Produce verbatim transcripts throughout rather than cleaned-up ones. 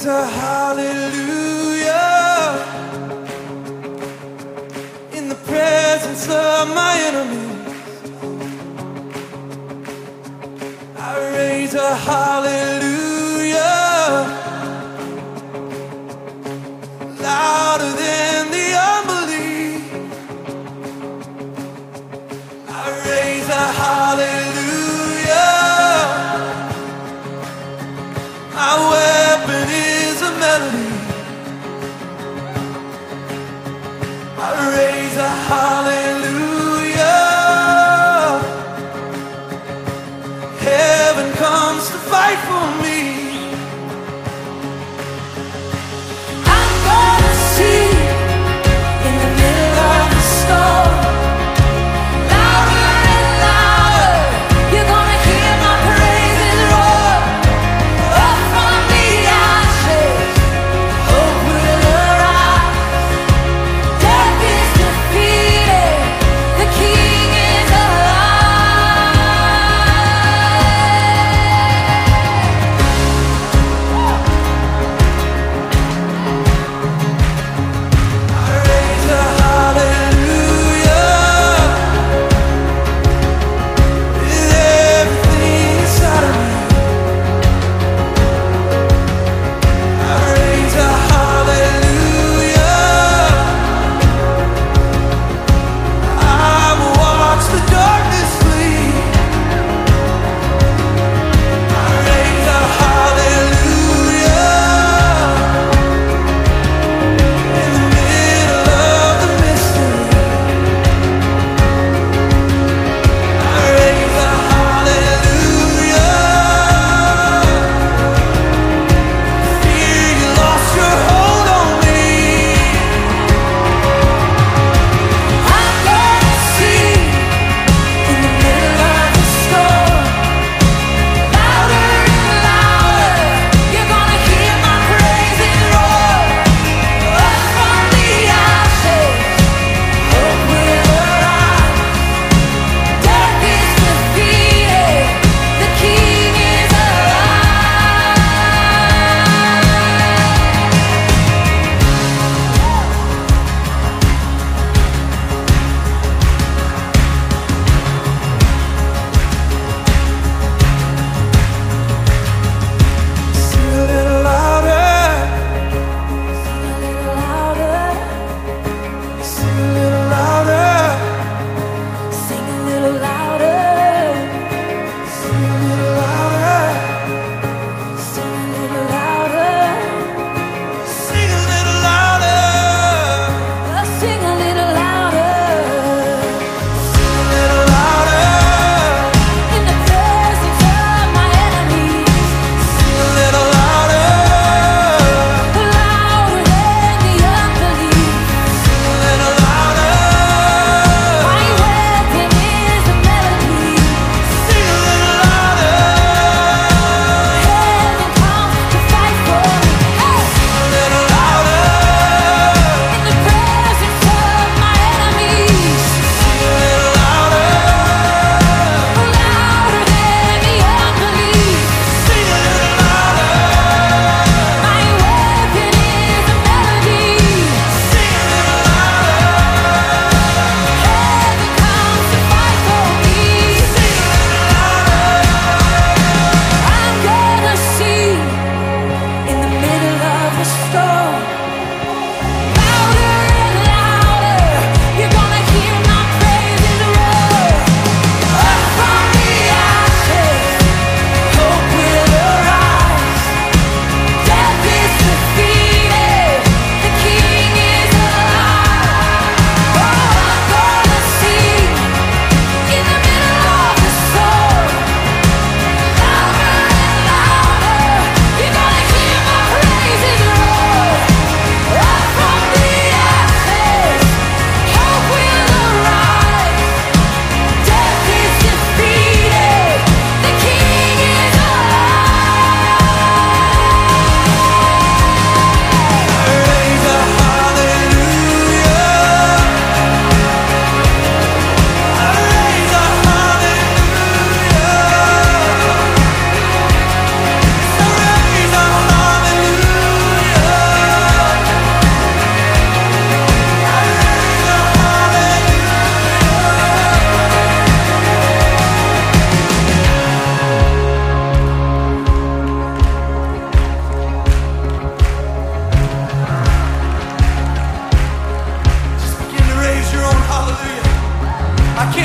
raise a hallelujah in the presence of my enemies. I raise a hallelujah louder than the unbelief. I raise a hallelujah. My weapon is a melody. I raise a hallelujah. Heaven comes to fight for me. I'm gonna see in the middle of the storm. Louder and louder, you're gonna hear my praises roar. Up from the ashes, hope will arise. Death is defeated.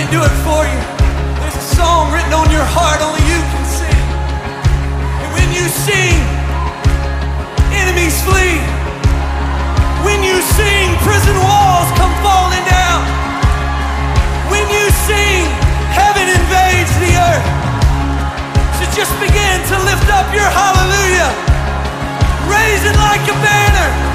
do it for you. There's a song written on your heart only you can sing. And when you sing, enemies flee. When you sing, prison walls come falling down. When you sing, heaven invades the earth. So just begin to lift up your hallelujah. Raise it like a banner.